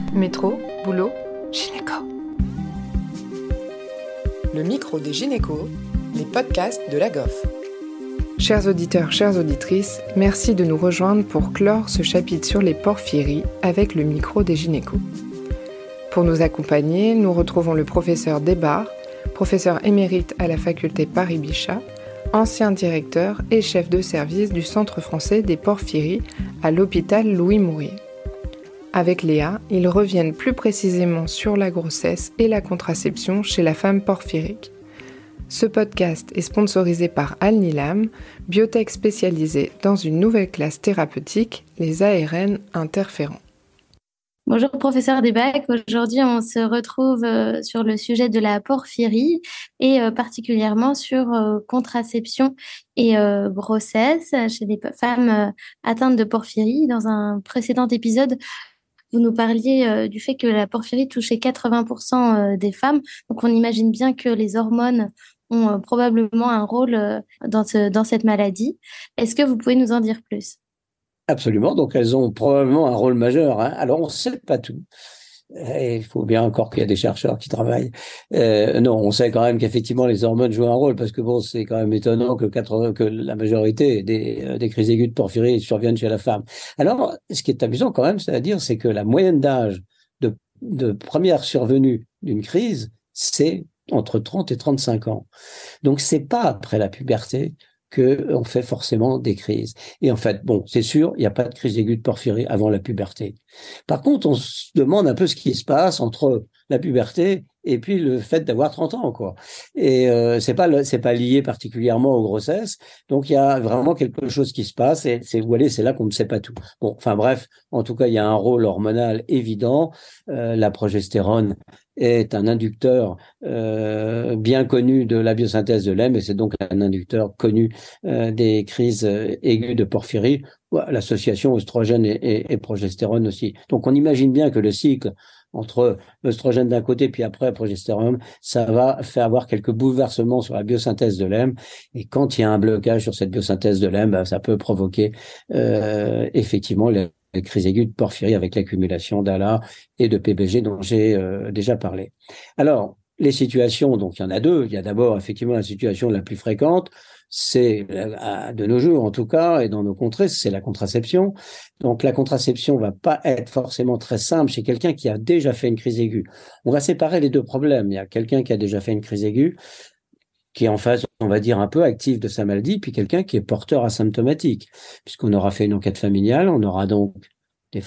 Métro, boulot, gynéco. Le micro des gynécos, les podcasts de la GOF. Chers auditeurs, chères auditrices, merci de nous rejoindre pour clore ce chapitre sur les porphyries avec le micro des gynécos. Pour nous accompagner, nous retrouvons le professeur Desbarres, professeur émérite à la faculté Paris-Bichat, ancien directeur et chef de service du Centre français des porphyries à l'hôpital Louis-Mourier. Avec Léa, ils reviennent plus précisément sur la grossesse et la contraception chez la femme porphyrique. Ce podcast est sponsorisé par Alnilam, biotech spécialisée dans une nouvelle classe thérapeutique, les ARN interférents. Bonjour professeur Desbarres, aujourd'hui on se retrouve sur le sujet de la porphyrie et particulièrement sur contraception et grossesse chez des femmes atteintes de porphyrie. Dans un précédent épisode, vous nous parliez du fait que la porphyrie touchait 80% des femmes, donc on imagine bien que les hormones ont probablement un rôle dans cette maladie. Est-ce que vous pouvez nous en dire plus ? Absolument, donc elles ont probablement un rôle majeur. Alors on ne sait pas tout. Et il faut bien encore qu'il y a des chercheurs qui travaillent. Non, on sait quand même qu'effectivement les hormones jouent un rôle, parce que bon, c'est quand même étonnant que la majorité des crises aiguës de porphyrie surviennent chez la femme. Alors, ce qui est amusant quand même, c'est-à-dire, c'est que la moyenne d'âge de première survenue d'une crise, c'est entre 30 et 35 ans. Donc, c'est pas après la puberté qu'on fait forcément des crises. Et en fait, bon, c'est sûr, il n'y a pas de crise aiguë de porphyrie avant la puberté. Par contre, on se demande un peu ce qui se passe entre la puberté et puis le fait d'avoir 30 ans, quoi. Et c'est pas lié particulièrement aux grossesses. Donc il y a vraiment quelque chose qui se passe, et c'est là qu'on ne sait pas tout. Bon, enfin bref, en tout cas, il y a un rôle hormonal évident. La progestérone est un inducteur bien connu de la biosynthèse de lait, et c'est donc un inducteur connu des crises aiguës de porphyrie. L'association oestrogène et progestérone aussi. Donc on imagine bien que le cycle entre l'œstrogène d'un côté puis après progestérone, ça va faire avoir quelques bouleversements sur la biosynthèse de l'hème, et quand il y a un blocage sur cette biosynthèse de l'hème, ça peut provoquer effectivement les crises aiguës de porphyrie avec l'accumulation d'ALA et de PBG dont j'ai déjà parlé. Alors, les situations, donc il y en a deux. Il y a d'abord effectivement la situation la plus fréquente, c'est de nos jours en tout cas, et dans nos contrées, c'est la contraception. Donc la contraception va pas être forcément très simple chez quelqu'un qui a déjà fait une crise aiguë. On va séparer les deux problèmes. Il y a quelqu'un qui a déjà fait une crise aiguë, qui est en phase, on va dire, un peu active de sa maladie, puis quelqu'un qui est porteur asymptomatique, puisqu'on aura fait une enquête familiale, on aura donc des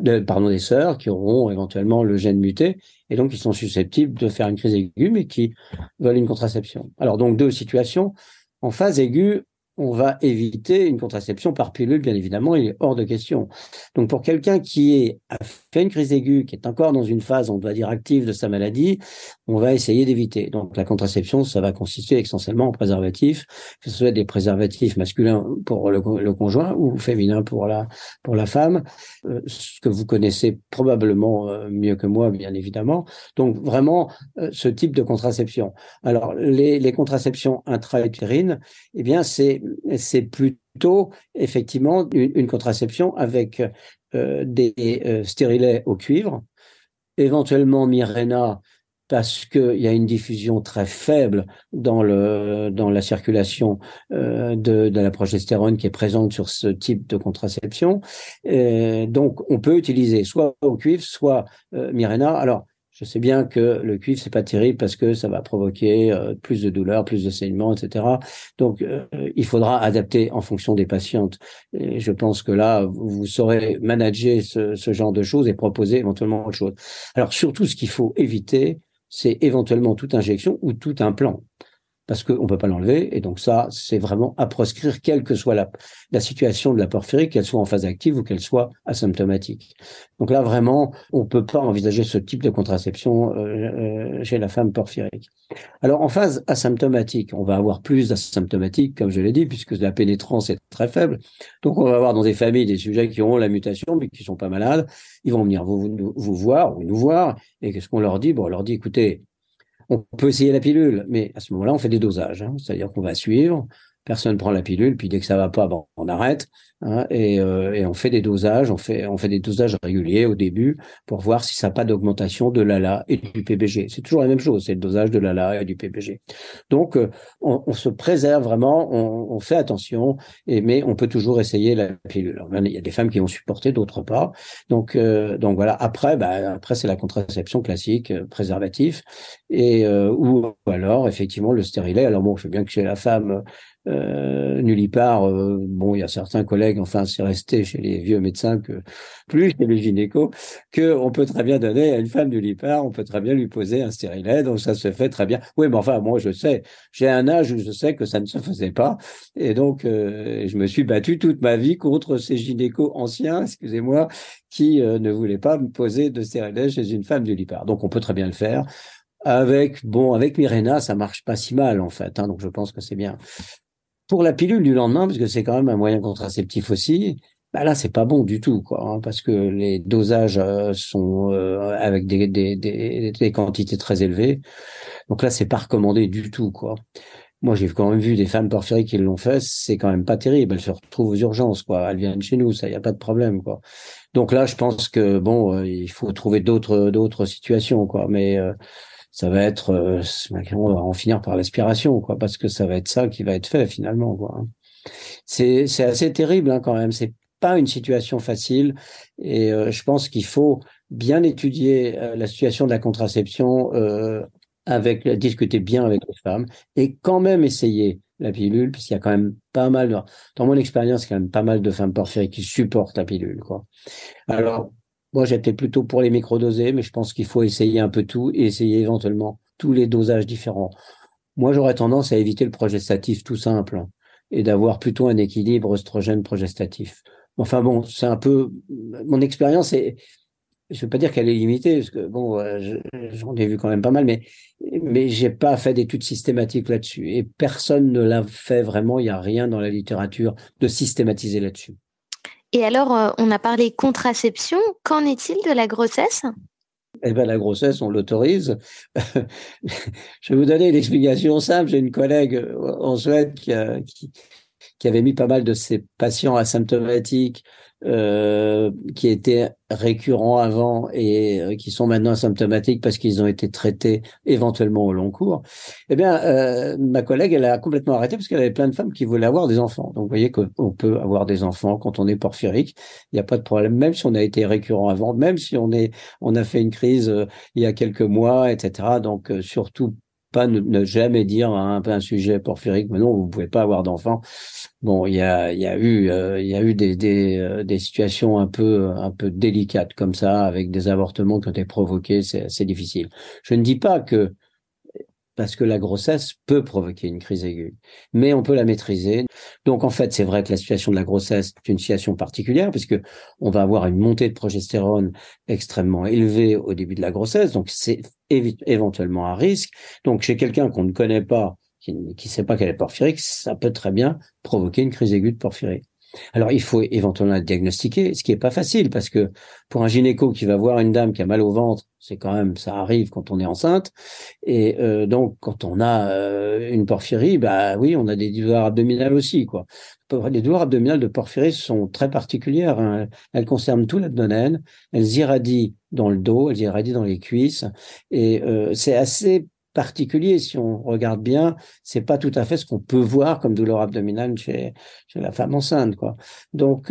sœurs qui auront éventuellement le gène muté, et donc qui sont susceptibles de faire une crise aiguë, mais qui veulent une contraception. Alors donc deux situations. En phase aiguë, on va éviter une contraception par pilule, bien évidemment, il est hors de question. Donc pour quelqu'un qui a fait une crise aiguë, qui est encore dans une phase, on va dire, active de sa maladie, on va essayer d'éviter. Donc la contraception, ça va consister essentiellement en préservatifs, que ce soit des préservatifs masculins pour le conjoint ou féminins pour la femme, ce que vous connaissez probablement mieux que moi, bien évidemment. Donc vraiment, ce type de contraception. Alors les contraceptions intra-utérines, eh bien c'est plutôt effectivement une contraception avec des stérilets au cuivre, éventuellement Mirena, parce qu'il y a une diffusion très faible dans la circulation de la progestérone qui est présente sur ce type de contraception. Donc on peut utiliser soit au cuivre, soit Mirena. Alors je sais bien que le cuivre, c'est pas terrible parce que ça va provoquer plus de douleurs, plus de saignements, etc. Donc, il faudra adapter en fonction des patientes. Et je pense que là, vous saurez manager ce genre de choses et proposer éventuellement autre chose. Alors, surtout, ce qu'il faut éviter, c'est éventuellement toute injection ou tout implant, parce qu'on ne peut pas l'enlever, et donc ça, c'est vraiment à proscrire, quelle que soit la situation de la porphyrie, qu'elle soit en phase active ou qu'elle soit asymptomatique. Donc là, vraiment, on ne peut pas envisager ce type de contraception chez la femme porphyrique. Alors, en phase asymptomatique, on va avoir plus d'asymptomatiques, comme je l'ai dit, puisque la pénétrance est très faible. Donc, on va avoir dans des familles des sujets qui auront la mutation, mais qui ne sont pas malades. Ils vont venir vous voir ou nous voir, et qu'est-ce qu'on leur dit ? Bon, on leur dit, écoutez, on peut essayer la pilule, mais à ce moment-là, on fait des dosages. C'est-à-dire qu'on va suivre personne prend la pilule, puis dès que ça va pas, bon, on arrête, hein, et on fait des dosages, on fait des dosages réguliers au début pour voir si ça n'a pas d'augmentation de l'ALA et du PBG. C'est toujours la même chose, c'est le dosage de l'ALA et du PBG. Donc, on se préserve vraiment, on fait attention, mais on peut toujours essayer la pilule. Alors, il y a des femmes qui vont supporter, d'autres pas. Donc voilà. Après, c'est la contraception classique, préservatif, ou alors effectivement le stérilet. Alors bon, je sais bien que chez la femme, nullipare, bon, il y a certains collègues, enfin, c'est resté chez les vieux médecins que plus chez les gynécos, que on peut très bien donner à une femme nullipare, on peut très bien lui poser un stérilet, donc ça se fait très bien. Oui, mais enfin, moi, je sais, j'ai un âge où je sais que ça ne se faisait pas, et donc je me suis battu toute ma vie contre ces gynécos anciens, excusez-moi, qui ne voulaient pas me poser de stérilet chez une femme nullipare. Donc, on peut très bien le faire. Avec Mirena, ça marche pas si mal, en fait, hein, donc je pense que c'est bien. Pour la pilule du lendemain, parce que c'est quand même un moyen contraceptif aussi, là, c'est pas bon du tout, quoi, hein, parce que les dosages sont avec des quantités très élevées. Donc là, c'est pas recommandé du tout, quoi. Moi, j'ai quand même vu des femmes porphyriques qui l'ont fait, c'est quand même pas terrible. Elles se retrouvent aux urgences, quoi. Elles viennent chez nous, ça, y a pas de problème, quoi. Donc là, je pense que il faut trouver d'autres situations, quoi. Mais ça va être, on va en finir par l'aspiration, quoi, parce que ça va être ça qui va être fait finalement, quoi. C'est assez terrible, hein, quand même. C'est pas une situation facile, et je pense qu'il faut bien étudier la situation de la contraception, discuter bien avec les femmes, et quand même essayer la pilule, puisqu'il y a quand même pas mal dans mon expérience, il y a quand même pas mal de femmes porphyriques qui supportent la pilule, quoi. Alors, moi, j'étais plutôt pour les microdosés, mais je pense qu'il faut essayer un peu tout et essayer éventuellement tous les dosages différents. Moi, j'aurais tendance à éviter le progestatif tout simple, hein, et d'avoir plutôt un équilibre oestrogène-progestatif. Enfin bon, c'est un peu mon expérience, et je veux pas dire qu'elle est limitée, parce que j'en ai vu quand même pas mal, mais j'ai pas fait d'études systématiques là-dessus, et personne ne l'a fait vraiment. Il y a rien dans la littérature de systématisé là-dessus. Et alors, on a parlé contraception. Qu'en est-il de la grossesse? Eh ben, la grossesse, on l'autorise. Je vais vous donner une explication simple. J'ai une collègue en Suède qui avait mis pas mal de ses patients asymptomatiques, qui étaient récurrents avant et qui sont maintenant asymptomatiques parce qu'ils ont été traités éventuellement au long cours. Eh bien, ma collègue, elle a complètement arrêté parce qu'elle avait plein de femmes qui voulaient avoir des enfants. Donc, vous voyez qu'on peut avoir des enfants quand on est porphyrique. Il n'y a pas de problème, même si on a été récurrent avant, même si on a fait une crise il y a quelques mois, etc. Donc, surtout pas ne jamais dire un sujet porphyrique, mais non, vous pouvez pas avoir d'enfants. Bon, il y a eu des situations un peu délicates comme ça, avec des avortements qui ont été provoqués. C'est assez difficile. Je ne dis pas que parce que la grossesse peut provoquer une crise aiguë, mais on peut la maîtriser. Donc en fait, c'est vrai que la situation de la grossesse est une situation particulière, puisque on va avoir une montée de progestérone extrêmement élevée au début de la grossesse, donc c'est éventuellement un risque. Donc chez quelqu'un qu'on ne connaît pas, qui ne sait pas qu'elle est porphyrique, ça peut très bien provoquer une crise aiguë de porphyrie. Alors, il faut éventuellement la diagnostiquer, ce qui est pas facile, parce que pour un gynéco qui va voir une dame qui a mal au ventre, c'est quand même, ça arrive quand on est enceinte, et donc quand on a une porphyrie, oui, on a des douleurs abdominales aussi, quoi. Les douleurs abdominales de porphyrie sont très particulières, hein. Elles concernent tout l'abdomen, elles irradient dans le dos, elles irradient dans les cuisses, et c'est assez particulier. Si on regarde bien, c'est pas tout à fait ce qu'on peut voir comme douleur abdominale chez la femme enceinte, quoi. Donc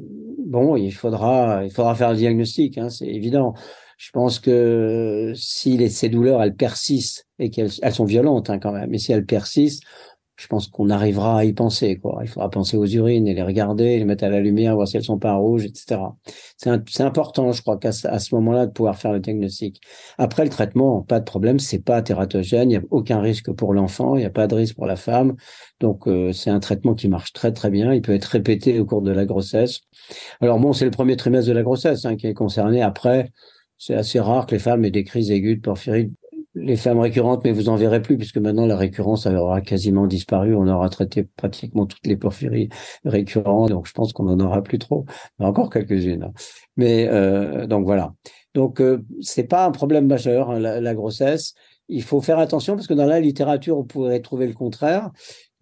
il faudra faire le diagnostic, hein, c'est évident. Je pense que si ces douleurs elles persistent et qu'elles sont violentes, hein, quand même, mais si elles persistent, je pense qu'on arrivera à y penser, quoi. Il faudra penser aux urines et les regarder, les mettre à la lumière, voir si elles sont pas rouges, etc. C'est important, je crois, à ce moment-là, de pouvoir faire le diagnostic. Après, le traitement, pas de problème, c'est pas tératogène, il n'y a aucun risque pour l'enfant, il n'y a pas de risque pour la femme. Donc, c'est un traitement qui marche très, très bien. Il peut être répété au cours de la grossesse. Alors bon, c'est le premier trimestre de la grossesse, hein, qui est concerné. Après, c'est assez rare que les femmes aient des crises aiguës de porphyrie. Les femmes récurrentes, mais vous en verrez plus, puisque maintenant la récurrence aura quasiment disparu. On aura traité pratiquement toutes les porphyries récurrentes, donc je pense qu'on en aura plus trop. Il y en a encore quelques-unes, hein. Mais donc voilà. Donc c'est pas un problème majeur, hein, la grossesse. Il faut faire attention parce que dans la littérature, on pourrait trouver le contraire.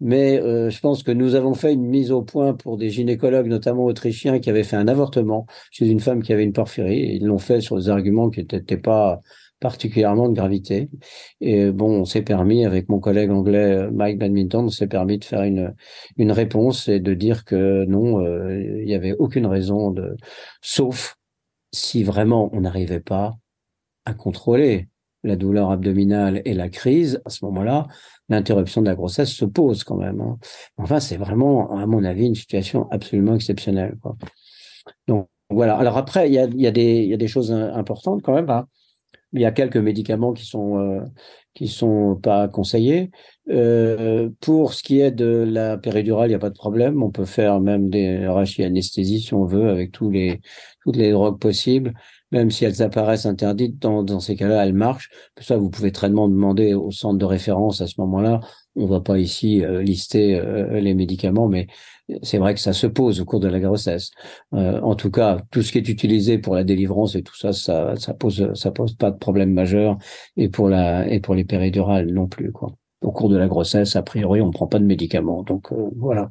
Mais je pense que nous avons fait une mise au point pour des gynécologues, notamment autrichiens, qui avaient fait un avortement chez une femme qui avait une porphyrie. Et ils l'ont fait sur des arguments qui n'étaient pas particulièrement de gravité. Et bon, on s'est permis, avec mon collègue anglais Mike Badminton, on s'est permis de faire une réponse et de dire que non, il n'y avait aucune raison sauf si vraiment on n'arrivait pas à contrôler la douleur abdominale et la crise, à ce moment-là, l'interruption de la grossesse se pose quand même, hein. Enfin, c'est vraiment, à mon avis, une situation absolument exceptionnelle, quoi. Donc voilà. Alors après, il y a des choses importantes quand même, hein. Il y a quelques médicaments qui sont pas conseillés. Pour ce qui est de la péridurale, il n'y a pas de problème. On peut faire même des rachianesthésies si on veut, avec toutes les drogues possibles, même si elles apparaissent interdites. Dans ces cas-là, elles marchent. Ça, vous pouvez très bien demander au centre de référence à ce moment-là. On va pas ici lister les médicaments, mais c'est vrai que ça se pose au cours de la grossesse. En tout cas, tout ce qui est utilisé pour la délivrance et tout ça, ça pose pas de problème majeur, et pour les péridurales non plus, quoi. Au cours de la grossesse, a priori, on prend pas de médicaments, donc voilà.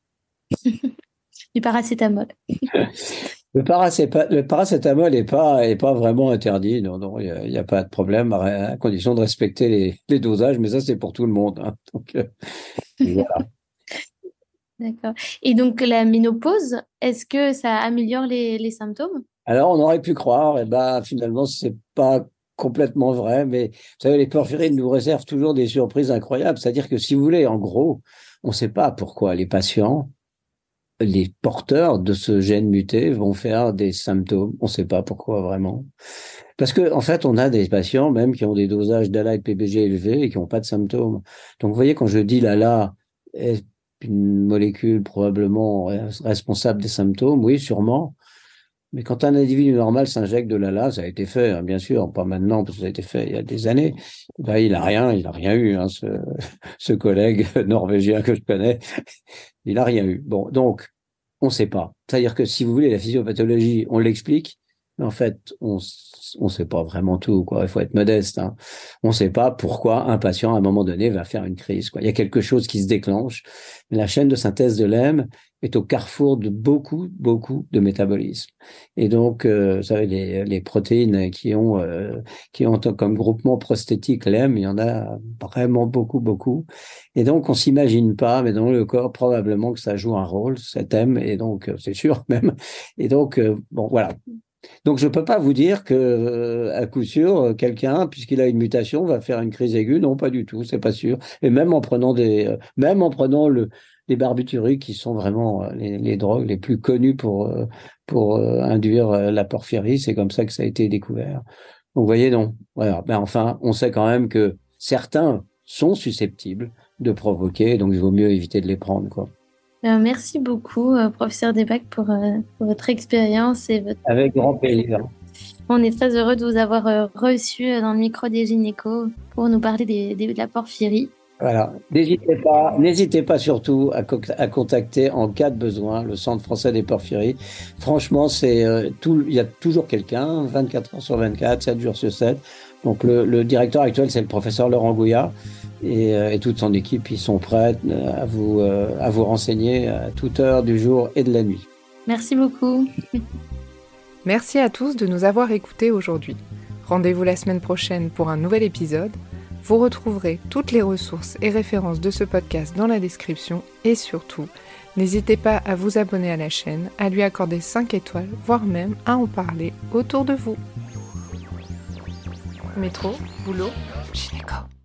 Du paracétamol. Le paracétamol est pas vraiment interdit, non, il y a pas de problème, à condition de respecter les dosages, mais ça c'est pour tout le monde, hein. Donc voilà. D'accord. Et donc, la ménopause, est-ce que ça améliore les symptômes? Alors, on aurait pu croire, et ben, finalement, c'est pas complètement vrai, mais vous savez, les porphyries nous réservent toujours des surprises incroyables. C'est-à-dire que, si vous voulez, en gros, on ne sait pas pourquoi les patients, les porteurs de ce gène muté vont faire des symptômes. On ne sait pas pourquoi vraiment. Parce que, en fait, on a des patients même qui ont des dosages d'ALA et de PBG élevés et qui n'ont pas de symptômes. Donc, vous voyez, quand je dis l'ALA est une molécule probablement responsable des symptômes, oui, sûrement. Mais quand un individu normal s'injecte de l'ALA, ça a été fait, hein, bien sûr, pas maintenant, parce que ça a été fait il y a des années. Ben, il a rien eu, hein, ce collègue norvégien que je connais. Il a rien eu. Bon, donc, on ne sait pas. C'est-à-dire que si vous voulez, la physiopathologie, on l'explique, mais en fait, on sait pas vraiment tout, quoi. Il faut être modeste, hein. On sait pas pourquoi un patient, à un moment donné, va faire une crise, quoi. Il y a quelque chose qui se déclenche. Mais la chaîne de synthèse de l'hème est au carrefour de beaucoup, beaucoup de métabolismes. Et donc, vous savez, les protéines qui ont comme groupement prosthétique l'hème, il y en a vraiment beaucoup, beaucoup. Et donc, on s'imagine pas, mais dans le corps, probablement que ça joue un rôle, cet hème, et donc, c'est sûr même. Et donc, bon, voilà. Donc, je peux pas vous dire que, à coup sûr, quelqu'un, puisqu'il a une mutation, va faire une crise aiguë. Non, pas du tout, c'est pas sûr. Et même en prenant les barbituriques, qui sont vraiment les drogues les plus connues pour induire la porphyrie, c'est comme ça que ça a été découvert. Donc, vous voyez, non. Voilà. Ben, enfin, on sait quand même que certains sont susceptibles de provoquer, donc il vaut mieux éviter de les prendre, quoi. Merci beaucoup, professeur Debac, pour votre expérience et votre... Avec grand plaisir. On est très heureux de vous avoir reçu dans le micro des gynécos pour nous parler de la porphyrie. Voilà. N'hésitez pas surtout à contacter en cas de besoin le Centre français des porphyries. Franchement, il y a toujours quelqu'un, 24 heures sur 24, 7 jours sur 7. Donc le directeur actuel, c'est le professeur Laurent Gouillard, et toute son équipe, ils sont prêts à vous renseigner à toute heure du jour et de la nuit. Merci beaucoup. Merci à tous de nous avoir écoutés aujourd'hui. Rendez-vous la semaine prochaine pour un nouvel épisode. Vous retrouverez toutes les ressources et références de ce podcast dans la description, et surtout, n'hésitez pas à vous abonner à la chaîne, à lui accorder 5 étoiles, voire même à en parler autour de vous. Métro, boulot, gynéco.